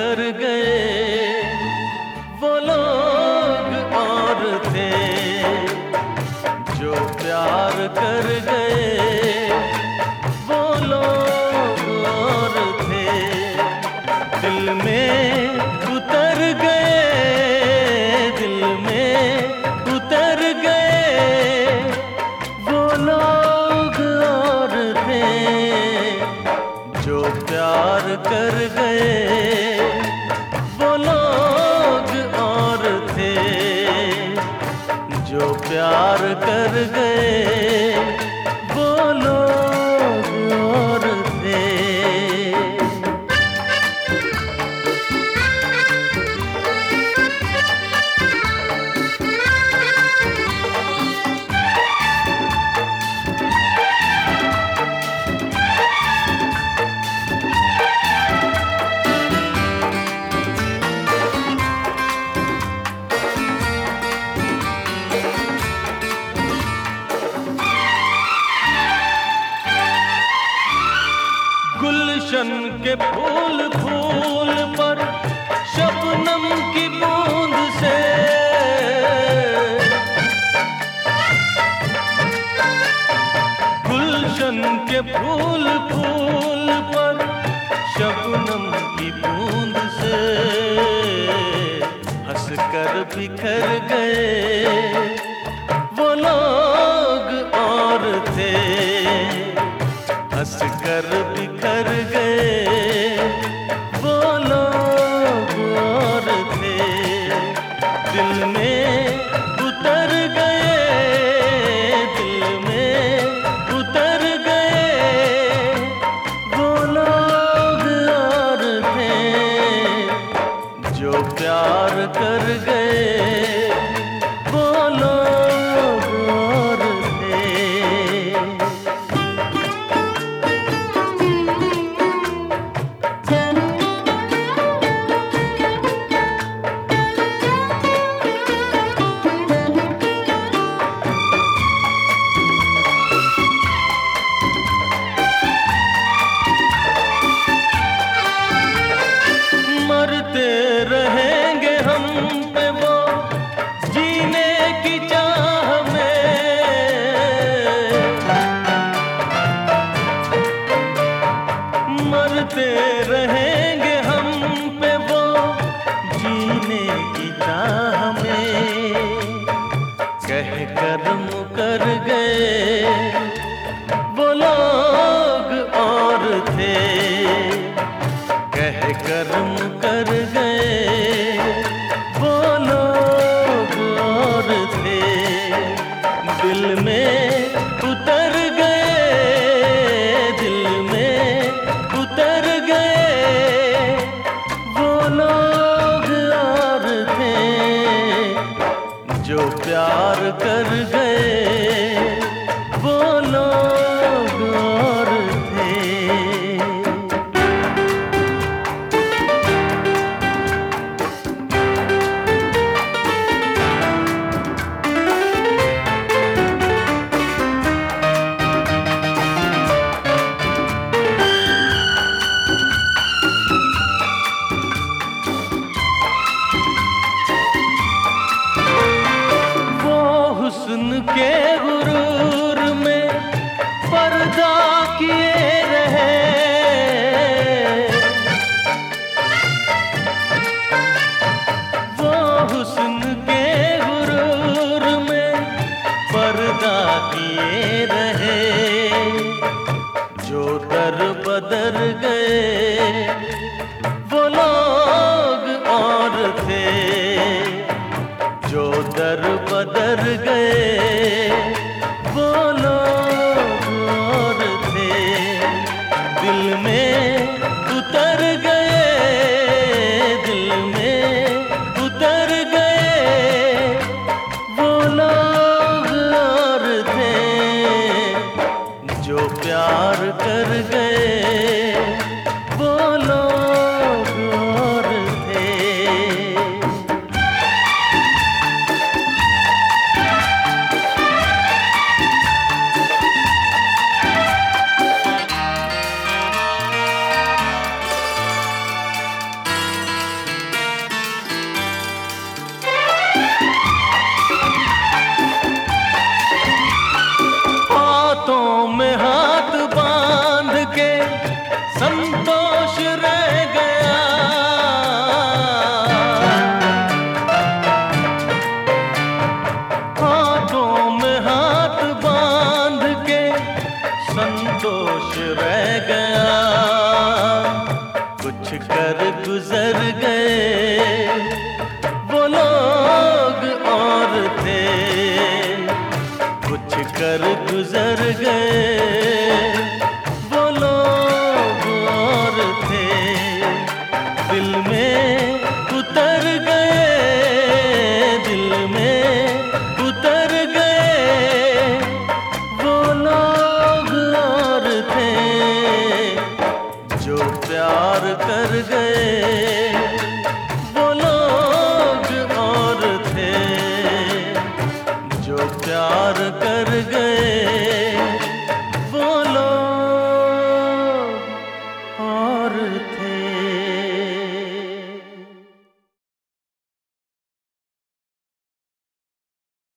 कर गए वो लोग और थे, जो प्यार कर गए वो लोग और थे। दिल में उतर गए, दिल में उतर गए वो लोग और थे, जो प्यार कर गए वो लोग और थे, जो प्यार कर गए वो लोग और थे। गुलशन के फूल फूल पर शबनम की बूंद से, गुलशन के फूल फूल पर शबनम की बूंद से हंसकर बिखर गए वो लोग और थे, हंसकर बिखर गए वो लोग और थे। दिल में उतर गए, दिल में उतर गए वो लोग और थे, जो प्यार कर गए वो लोग और थे। मरते रहेंगे हम पे वो जीने की चाह में, मरते रहेंगे हम पे वो जीने की चाह में। कह कर मुकर गए वो लोग और थे, कह कर मुकर गए वो लोग और थे। दिल में उतर गए, दिल में उतर गए वो लोग और थे, जो प्यार कर गए वो लोग और थे। हुस्न कर गए।